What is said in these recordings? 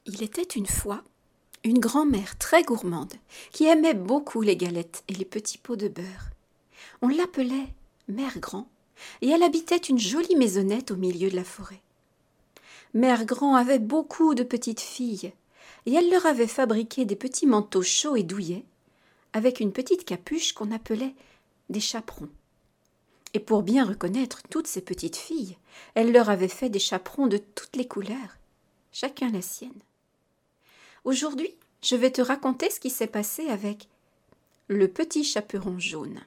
Il était une fois une grand-mère très gourmande qui aimait beaucoup les galettes et les petits pots de beurre. On l'appelait Mère Grand et elle habitait une jolie maisonnette au milieu de la forêt. Mère Grand avait beaucoup de petites filles et elle leur avait fabriqué des petits manteaux chauds et douillets avec une petite capuche qu'on appelait des chaperons. Et pour bien reconnaître toutes ces petites filles, elle leur avait fait des chaperons de toutes les couleurs, chacun la sienne. Aujourd'hui, je vais te raconter ce qui s'est passé avec le petit chaperon jaune.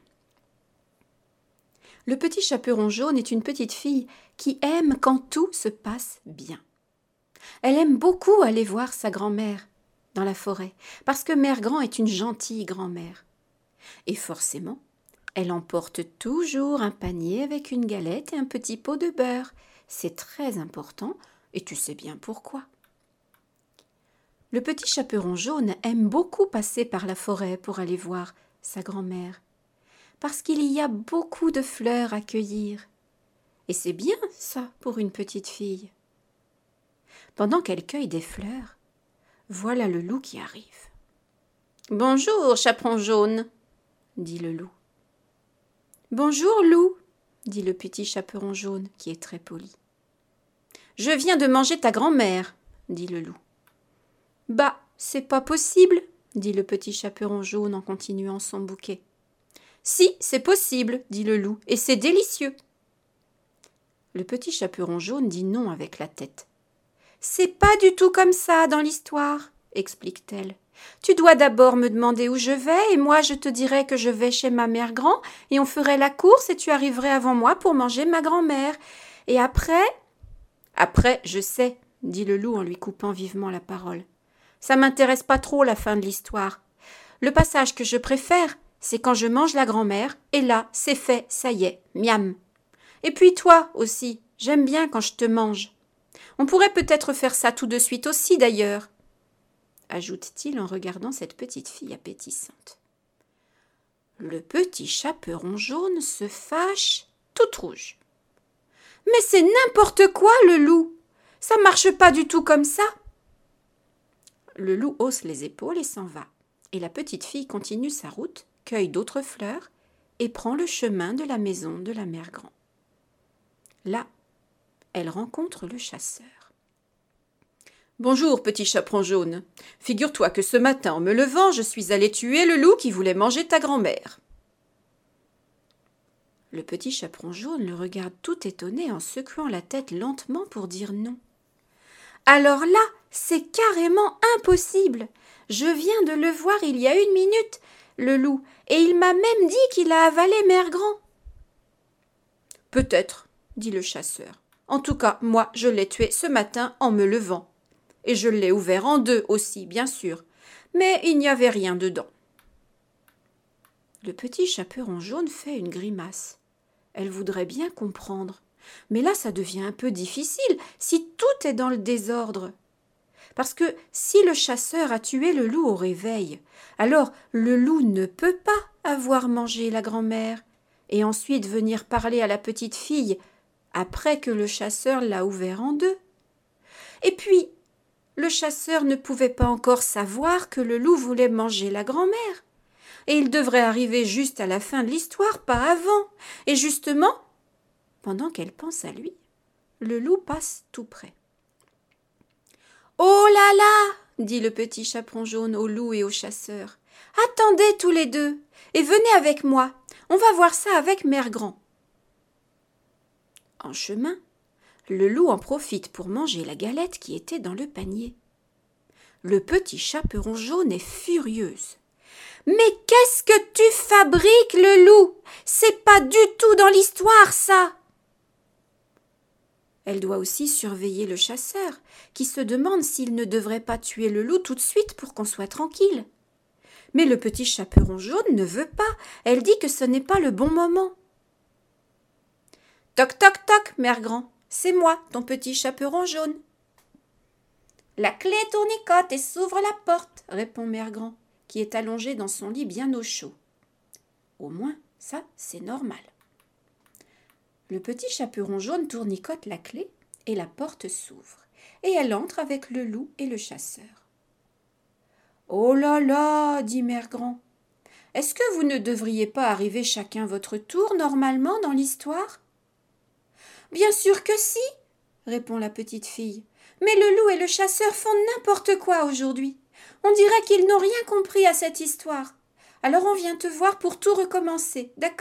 Le petit chaperon jaune est une petite fille qui aime quand tout se passe bien. Elle aime beaucoup aller voir sa grand-mère dans la forêt, parce que Mère Grand est une gentille grand-mère. Et forcément, elle emporte toujours un panier avec une galette et un petit pot de beurre. C'est très important, et tu sais bien pourquoi. Le petit chaperon jaune aime beaucoup passer par la forêt pour aller voir sa grand-mère, parce qu'il y a beaucoup de fleurs à cueillir. Et c'est bien ça pour une petite fille. Pendant qu'elle cueille des fleurs, voilà le loup qui arrive. « Bonjour, chaperon jaune !» dit le loup. « Bonjour, loup !» dit le petit chaperon jaune qui est très poli. « Je viens de manger ta grand-mère !» dit le loup. « Bah, c'est pas possible !» dit le petit chaperon jaune en continuant son bouquet. « Si, c'est possible !» dit le loup, « et c'est délicieux !» Le petit chaperon jaune dit non avec la tête. « C'est pas du tout comme ça dans l'histoire !» explique-t-elle. « Tu dois d'abord me demander où je vais, et moi je te dirai que je vais chez ma mère grand, et on ferait la course, et tu arriverais avant moi pour manger ma grand-mère. Et après… »« Après, je sais, » dit le loup en lui coupant vivement la parole. « Ça m'intéresse pas trop la fin de l'histoire. Le passage que je préfère, c'est quand je mange la grand-mère, et là, c'est fait, ça y est, miam. Et puis toi aussi, j'aime bien quand je te mange. On pourrait peut-être faire ça tout de suite aussi d'ailleurs, ajoute-t-il en regardant cette petite fille appétissante. Le petit chaperon jaune se fâche toute rouge. « Mais c'est n'importe quoi, le loup! Ça marche pas du tout comme ça !» Le loup hausse les épaules et s'en va. Et la petite fille continue sa route, cueille d'autres fleurs et prend le chemin de la maison de la mère Grand. Là, elle rencontre le chasseur. « Bonjour, petit chaperon jaune. Figure-toi que ce matin, en me levant, je suis allé tuer le loup qui voulait manger ta grand-mère. » Le petit chaperon jaune le regarde tout étonné en secouant la tête lentement pour dire non. « Alors là, c'est carrément impossible. Je viens de le voir il y a 1 minute, le loup, et il m'a même dit qu'il a avalé Mère Grand. »« Peut-être, » dit le chasseur. « En tout cas, moi, je l'ai tué ce matin en me levant. Et je l'ai ouvert en 2 aussi, bien sûr. Mais il n'y avait rien dedans. » Le petit chaperon jaune fait une grimace. Elle voudrait bien comprendre. Mais là, ça devient un peu difficile si tout est dans le désordre. Parce que si le chasseur a tué le loup au réveil, alors le loup ne peut pas avoir mangé la grand-mère et ensuite venir parler à la petite fille après que le chasseur l'a ouvert en 2. Et puis, le chasseur ne pouvait pas encore savoir que le loup voulait manger la grand-mère. Et il devrait arriver juste à la fin de l'histoire, pas avant. Et justement, pendant qu'elle pense à lui, le loup passe tout près. « Oh là là !» dit le petit chaperon jaune au loup et au chasseur. « Attendez tous les deux et venez avec moi. On va voir ça avec Mère Grand. » En chemin, le loup en profite pour manger la galette qui était dans le panier. Le petit chaperon jaune est furieuse. « Mais qu'est-ce que tu fabriques, le loup ? C'est pas du tout dans l'histoire, ça !» Elle doit aussi surveiller le chasseur, qui se demande s'il ne devrait pas tuer le loup tout de suite pour qu'on soit tranquille. Mais le petit chaperon jaune ne veut pas. Elle dit que ce n'est pas le bon moment. « Toc, toc, toc, Mère Grand, c'est moi, ton petit chaperon jaune. »« La clé tournicote et s'ouvre la porte, » répond Mère Grand, qui est allongée dans son lit bien au chaud. Au moins, ça, c'est normal. Le petit chaperon jaune tournicote la clé et la porte s'ouvre. et elle entre avec le loup et le chasseur. « Oh là là !» dit Mère Grand. « Est-ce que vous ne devriez pas arriver chacun votre tour normalement dans l'histoire ?»« Bien sûr que si !» répond la petite fille. « Mais le loup et le chasseur font n'importe quoi aujourd'hui. On dirait qu'ils n'ont rien compris à cette histoire. Alors on vient te voir pour tout recommencer, d'accord ?»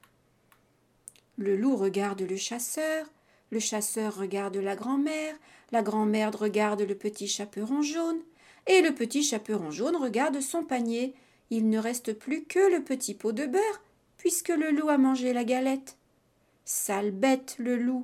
Le loup regarde le chasseur regarde la grand-mère regarde le petit chaperon jaune, et le petit chaperon jaune regarde son panier. Il ne reste plus que le petit pot de beurre, puisque le loup a mangé la galette. Sale bête, le loup.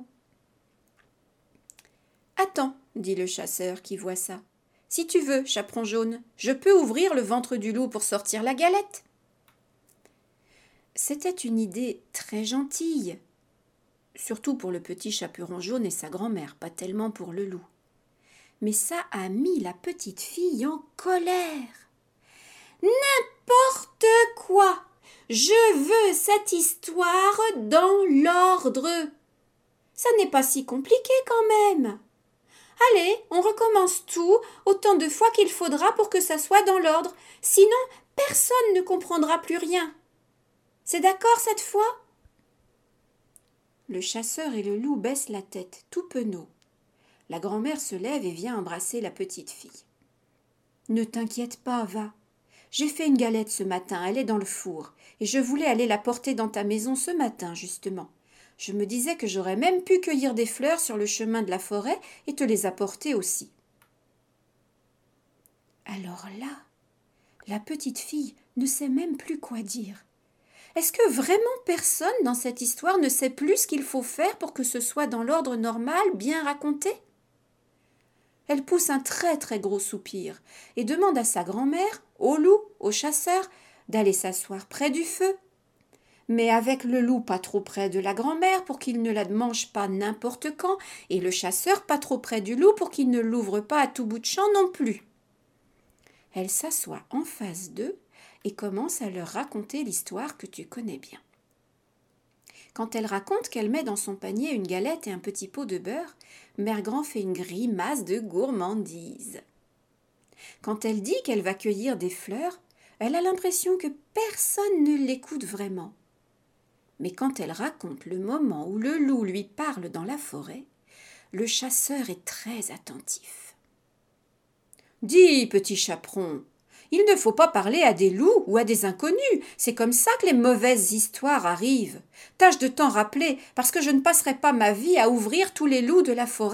« Attends, dit le chasseur qui voit ça. Si tu veux, chaperon jaune, je peux ouvrir le ventre du loup pour sortir la galette. » C'était une idée très gentille, surtout pour le petit chaperon jaune et sa grand-mère, pas tellement pour le loup. Mais ça a mis la petite fille en colère. « N'importe quoi! Je veux cette histoire dans l'ordre. Ça n'est pas si compliqué quand même. Allez, on recommence tout autant de fois qu'il faudra pour que ça soit dans l'ordre. Sinon, personne ne comprendra plus rien. C'est d'accord cette fois ?» Le chasseur et le loup baissent la tête, tout penauds. La grand-mère se lève et vient embrasser la petite fille. « Ne t'inquiète pas, va. J'ai fait une galette ce matin, elle est dans le four, et je voulais aller la porter dans ta maison ce matin, justement. Je me disais que j'aurais même pu cueillir des fleurs sur le chemin de la forêt et te les apporter aussi. » Alors là, la petite fille ne sait même plus quoi dire. Est-ce que vraiment personne dans cette histoire ne sait plus ce qu'il faut faire pour que ce soit dans l'ordre normal, bien raconté ? Elle pousse un très très gros soupir et demande à sa grand-mère, au loup, au chasseur, d'aller s'asseoir près du feu. Mais avec le loup pas trop près de la grand-mère pour qu'il ne la mange pas n'importe quand, et le chasseur pas trop près du loup pour qu'il ne l'ouvre pas à tout bout de champ non plus. Elle s'assoit en face d'eux et commence à leur raconter l'histoire que tu connais bien. Quand elle raconte qu'elle met dans son panier une galette et un petit pot de beurre, Mère Grand fait une grimace de gourmandise. Quand elle dit qu'elle va cueillir des fleurs, elle a l'impression que personne ne l'écoute vraiment. Mais quand elle raconte le moment où le loup lui parle dans la forêt, le chasseur est très attentif. « Dis, petit chaperon, il ne faut pas parler à des loups ou à des inconnus, c'est comme ça que les mauvaises histoires arrivent. Tâche de t'en rappeler, parce que je ne passerai pas ma vie à ouvrir tous les loups de la forêt. »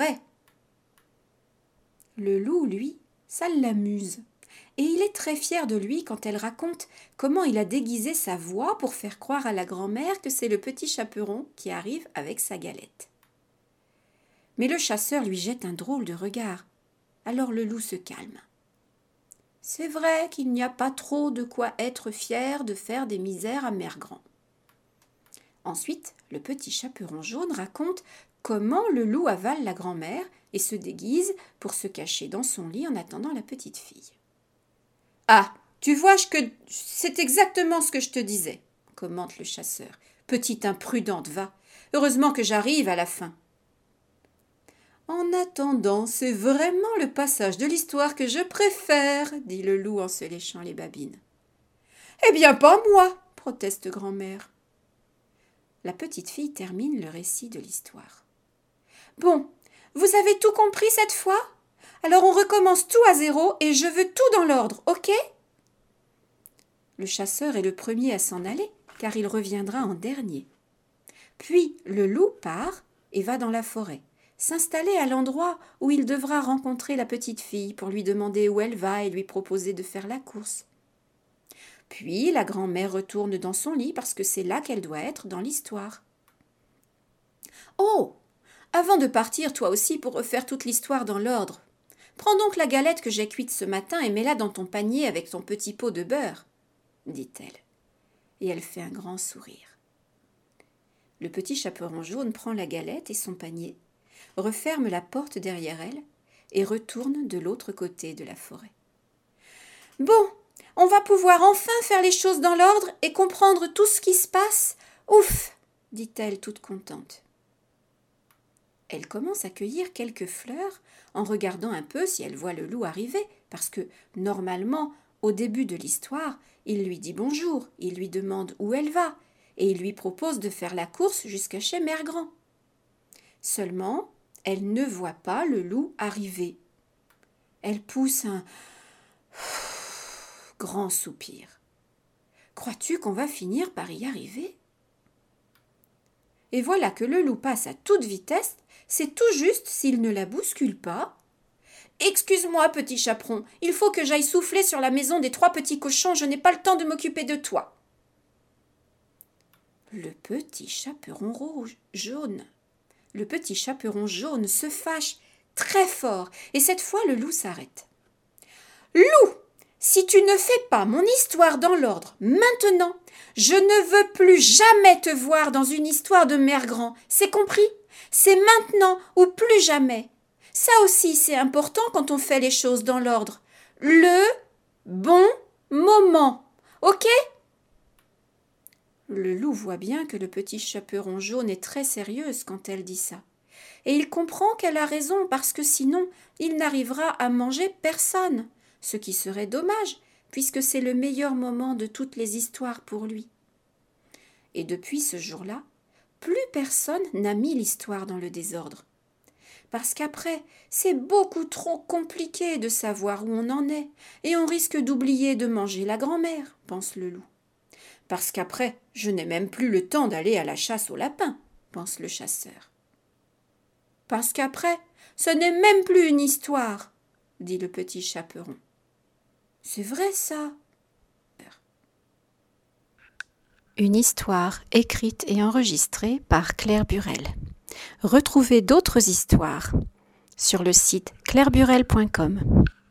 Le loup, lui, ça l'amuse. Et il est très fier de lui quand elle raconte comment il a déguisé sa voix pour faire croire à la grand-mère que c'est le petit chaperon qui arrive avec sa galette. Mais le chasseur lui jette un drôle de regard. Alors le loup se calme. C'est vrai qu'il n'y a pas trop de quoi être fier de faire des misères à Mère Grand. Ensuite, le petit chaperon jaune raconte comment le loup avale la grand-mère et se déguise pour se cacher dans son lit en attendant la petite fille. « Ah, tu vois que c'est exactement ce que je te disais, » commente le chasseur. « Petite imprudente, va. Heureusement que j'arrive à la fin. » « En attendant, c'est vraiment le passage de l'histoire que je préfère, » dit le loup en se léchant les babines. « Eh bien, pas moi, » proteste grand-mère. La petite fille termine le récit de l'histoire. « Bon, vous avez tout compris cette fois ? Alors on recommence tout à zéro et je veux tout dans l'ordre, ok ?» Le chasseur est le premier à s'en aller, car il reviendra en dernier. Puis le loup part et va dans la forêt, s'installer à l'endroit où il devra rencontrer la petite fille pour lui demander où elle va et lui proposer de faire la course. Puis la grand-mère retourne dans son lit parce que c'est là qu'elle doit être dans l'histoire. « Oh, avant de partir toi aussi pour refaire toute l'histoire dans l'ordre, prends donc la galette que j'ai cuite ce matin et mets-la dans ton panier avec ton petit pot de beurre, » dit-elle. Et elle fait un grand sourire. Le petit chaperon jaune prend la galette et son panier, referme la porte derrière elle et retourne de l'autre côté de la forêt. « Bon, on va pouvoir enfin faire les choses dans l'ordre et comprendre tout ce qui se passe. Ouf !» dit-elle toute contente. Elle commence à cueillir quelques fleurs en regardant un peu si elle voit le loup arriver, parce que, normalement, au début de l'histoire, il lui dit bonjour, il lui demande où elle va, et il lui propose de faire la course jusqu'à chez Mère Grand. Seulement, elle ne voit pas le loup arriver. Elle pousse un grand soupir. Crois-tu qu'on va finir par y arriver ? Et voilà que le loup passe à toute vitesse, c'est tout juste s'il ne la bouscule pas. « Excuse-moi, petit chaperon, il faut que j'aille souffler sur la maison des 3 petits cochons, je n'ai pas le temps de m'occuper de toi. » Le petit chaperon jaune se fâche très fort, et cette fois le loup s'arrête. « Loup, si tu ne fais pas mon histoire dans l'ordre maintenant, je ne veux plus jamais te voir dans une histoire de Mère Grand, c'est compris ? C'est maintenant ou plus jamais. Ça aussi c'est important quand on fait les choses dans l'ordre. Le bon moment, ok ? » Le loup voit bien que le petit chaperon jaune est très sérieuse quand elle dit ça. Et il comprend qu'elle a raison parce que sinon il n'arrivera à manger personne, ce qui serait dommage puisque c'est le meilleur moment de toutes les histoires pour lui. Et depuis ce jour-là, plus personne n'a mis l'histoire dans le désordre. Parce qu'après, c'est beaucoup trop compliqué de savoir où on en est, et on risque d'oublier de manger la grand-mère, pense le loup. Parce qu'après, je n'ai même plus le temps d'aller à la chasse aux lapins, pense le chasseur. Parce qu'après, ce n'est même plus une histoire, dit le petit chaperon. C'est vrai ça. Une histoire écrite et enregistrée par Claire Burel. Retrouvez d'autres histoires sur le site claireburel.com.